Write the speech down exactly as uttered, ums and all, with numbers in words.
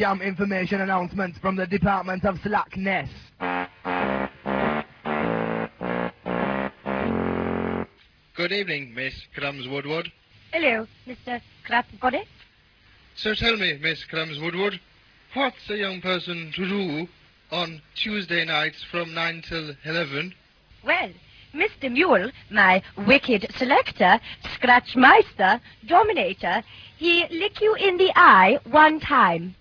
jam information announcements from the Department of Slackness. Good evening, Miss Crumbs Woodward. Hello, Mister Crapbody. So tell me, Miss Crumbs Woodward, what's a young person to do on Tuesday nights from nine till eleven? Well, Mister Mule, my wicked selector, Scratchmeister, Dominator, he lick you in the eye one time.